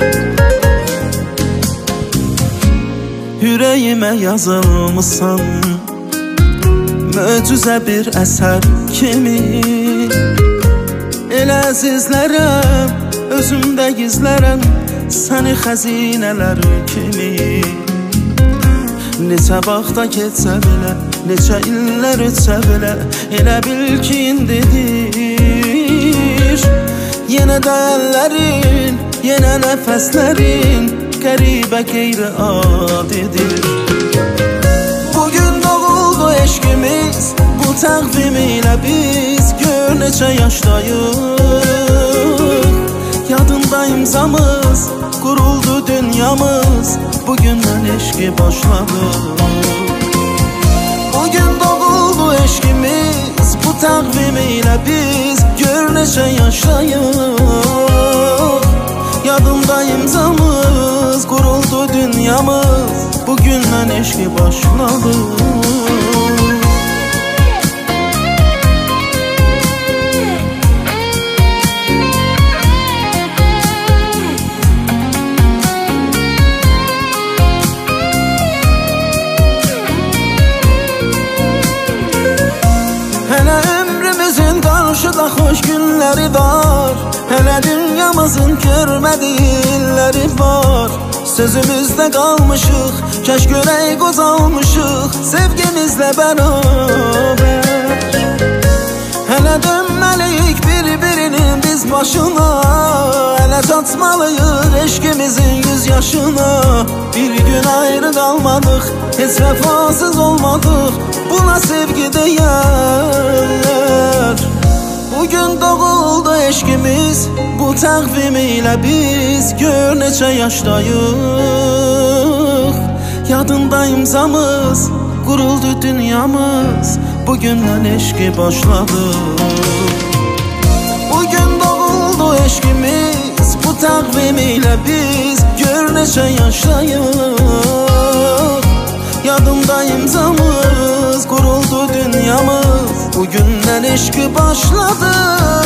Yüreğime yazılmışsan möcüzə bir əsər kimi. Elə əzizlərəm, özümdə gizlərəm səni xəzinələr kimi. Neçə vaxta keçsə belə, neçə illər ötsə belə, elə bil ki indidir. Yenə də əllərin, yenə nəfəslərin qəribə qeyri-adidir. Bugün doğuldu eşqimiz, bu təqvim ilə biz gör neçə yaşdayıq. Yadında imzamız, quruldu dünyamız, bugündən eşqi başladı. Bugün doğuldu eşqimiz, bu təqvim ilə biz gör neçə yaşdayıq. Yadımda imzamız, quruldu dünyamız, bugündən eşqi başladı. Hələ ömrümüzün qarşıda xoş günləri var, hələ dünyamızın görmədiyi illəri var. Sözümüzdə qalmışıq, kəş görək qozalmışıq sevgimizlə bərabər. Hələ dönməliyik bir-birinin biz başına, hələ çatmalıyıq eşqimizin 100 yaşına. Bir gün ayrı qalmadıq, heç vəfasız olmadıq, buna sevgi deyər. Bugün doğuldu eşqimiz, bu təqvim ilə biz gör neçə yaşdayıq. Yadında imzamız, quruldu dünyamız, bugündən eşqi başladı. Bugün doğuldu eşqimiz, bu təqvim ilə biz gör neçə yaşdayıq. Yadımda imzamız, quruldu dünyamız, bugündən eşqi başladı.